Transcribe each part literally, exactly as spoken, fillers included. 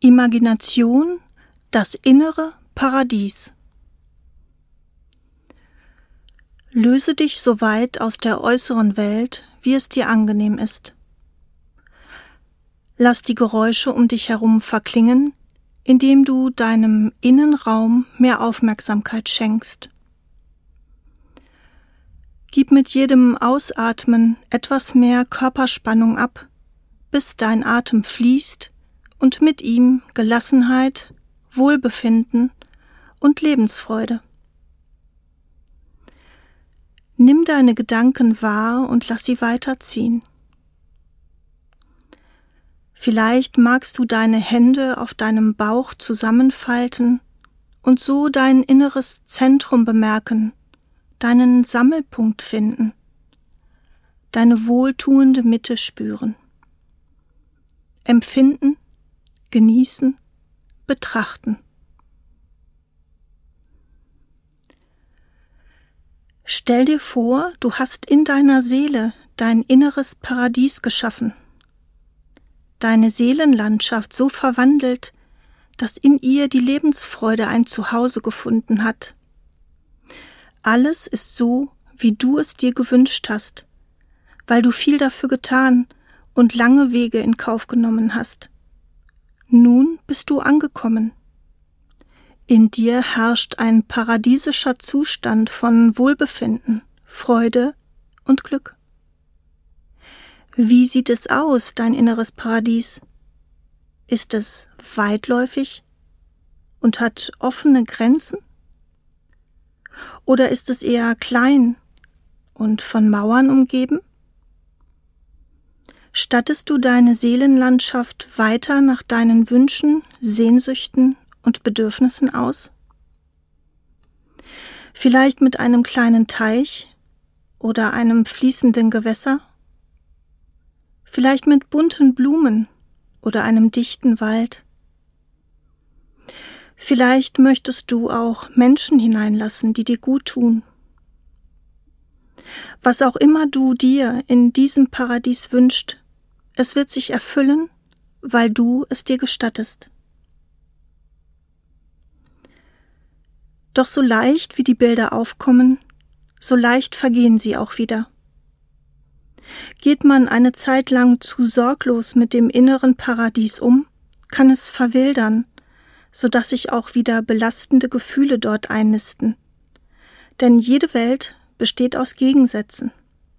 Imagination, das innere Paradies. Löse dich so weit aus der äußeren Welt, wie es dir angenehm ist. Lass die Geräusche um dich herum verklingen, indem du deinem Innenraum mehr Aufmerksamkeit schenkst. Gib mit jedem Ausatmen etwas mehr Körperspannung ab, bis dein Atem fließt und mit ihm Gelassenheit, Wohlbefinden und Lebensfreude. Nimm deine Gedanken wahr und lass sie weiterziehen. Vielleicht magst du deine Hände auf deinem Bauch zusammenfalten und so dein inneres Zentrum bemerken, deinen Sammelpunkt finden, deine wohltuende Mitte spüren. Empfinden, genießen, betrachten. Stell dir vor, du hast in deiner Seele dein inneres Paradies geschaffen, deine Seelenlandschaft so verwandelt, dass in ihr die Lebensfreude ein Zuhause gefunden hat. Alles ist so, wie du es dir gewünscht hast, weil du viel dafür getan und lange Wege in Kauf genommen hast. Nun bist du angekommen. In dir herrscht ein paradiesischer Zustand von Wohlbefinden, Freude und Glück. Wie sieht es aus, dein inneres Paradies? Ist es weitläufig und hat offene Grenzen? Oder ist es eher klein und von Mauern umgeben? Stattest du deine Seelenlandschaft weiter nach deinen Wünschen, Sehnsüchten und Bedürfnissen aus? Vielleicht mit einem kleinen Teich oder einem fließenden Gewässer? Vielleicht mit bunten Blumen oder einem dichten Wald? Vielleicht möchtest du auch Menschen hineinlassen, die dir gut tun. Was auch immer du dir in diesem Paradies wünschst, es wird sich erfüllen, weil du es dir gestattest. Doch so leicht wie die Bilder aufkommen, so leicht vergehen sie auch wieder. Geht man eine Zeit lang zu sorglos mit dem inneren Paradies um, kann es verwildern, sodass sich auch wieder belastende Gefühle dort einnisten. Denn jede Welt besteht aus Gegensätzen.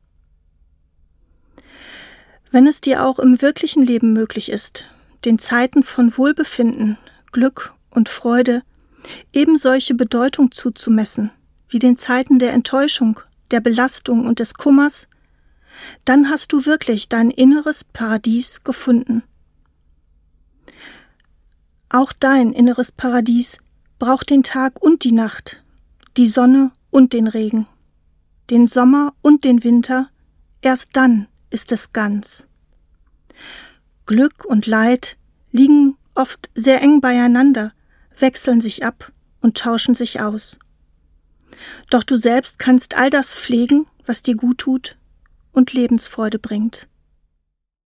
Wenn es dir auch im wirklichen Leben möglich ist, den Zeiten von Wohlbefinden, Glück und Freude eben solche Bedeutung zuzumessen, wie den Zeiten der Enttäuschung, der Belastung und des Kummers, dann hast du wirklich dein inneres Paradies gefunden. Auch dein inneres Paradies braucht den Tag und die Nacht, die Sonne und den Regen, den Sommer und den Winter, erst dann ist es ganz. Glück und Leid liegen oft sehr eng beieinander, wechseln sich ab und tauschen sich aus. Doch du selbst kannst all das pflegen, was dir gut tut und Lebensfreude bringt.